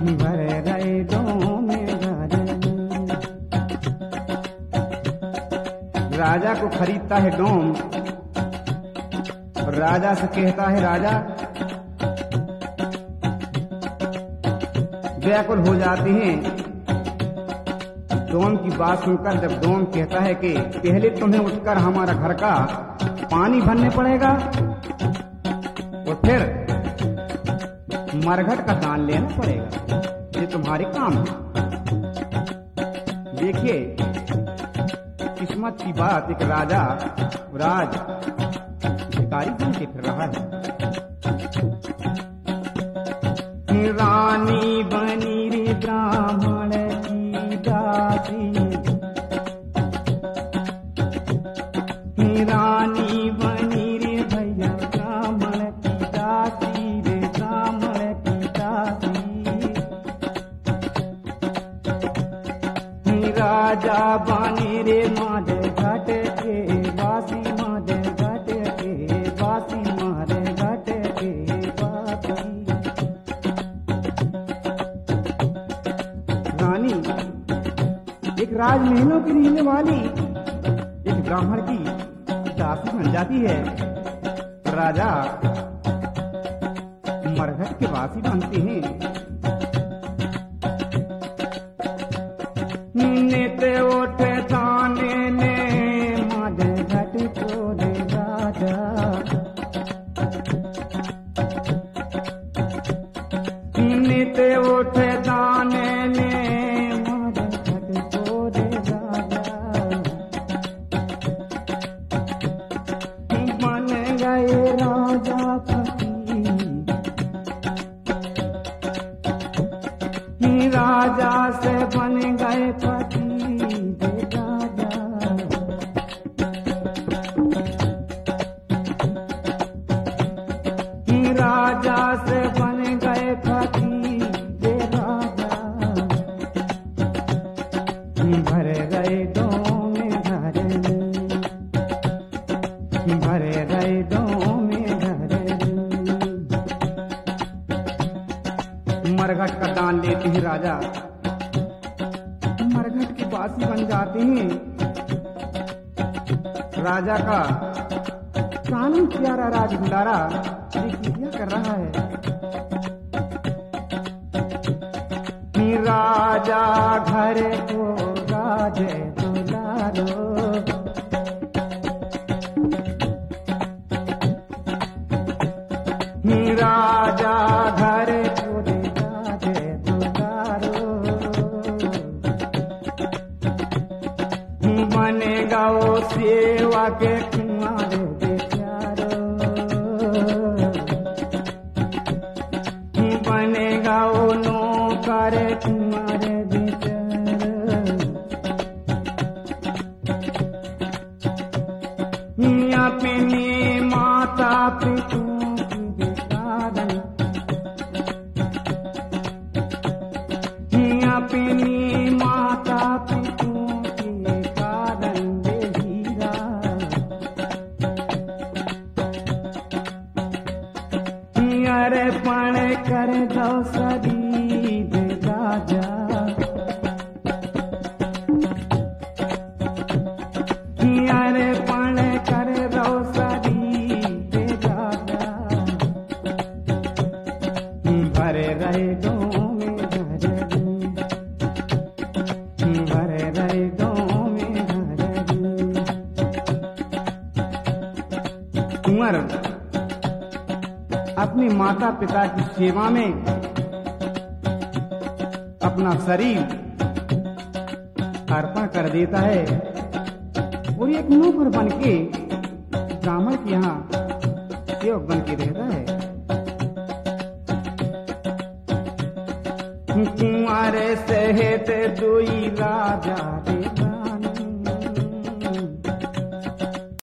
भर रहे डोम घर। राजा को खरीदता है डोम और राजा से कहता है, राजा व्याकुल हो जाते हैं डोम की बात सुनकर। जब डोम कहता है कि पहले तुम्हें उठकर हमारा घर का पानी भरने पड़ेगा और फिर मरघट का दान लेना पड़ेगा, ये तुम्हारे काम है। देखिए किस्मत की बात, एक राजा राज भिखारी बन के फिर रहा है। रानी बनी रे ब्राह्मण की दासी, रानी बनी रे भैया ब्राह्मण की दासी रे, ब्राह्मण की दासी। राजा बने रे माधे घाट के वासी, माधे घाट के वासी, माधे घाट के वासी। रानी एक राजमहलों की रहने वाली एक ब्राह्मण की दासी बन जाती है। राजा मरघट के वासी बनते हैं। नित उठे ताने ने माधे घट को दे राजा, नित उठे ताने ने माधे घट को दे राजा। बन गए राजा पति, राजा से बन गए पति दे राजा। राजा से बन गए पति दे राजा। भर गए डोम घर, भर गए डोम घर। मरघट का दान लेते ही राजा मरघट के वासी बन जाते हैं। राजा का कानून प्यारा राज दुलारा क्या कर रहा है। राजा घर को राजे दुलारो, राजा घर को राजे दुलारो। बनेगा वो सेवा के कुंवर बेचारो, बनेगा वो नौकर कुंवर बेचारो। अपने माता पिता अपनी माता पिता के कारण हीरा। अर्पण कर दो सदी दे राजा, अर्पण कर दो सदी दे राजा। भर रहे डोम घर, भर रहे डोम घर। कुंवर अपने माता पिता की सेवा में अपना शरीर अर्पण कर देता है और एक नौकर बन के ब्राह्मण के यहाँ सेवक बन के रहता है। कुंवर सहित दुई राजा रे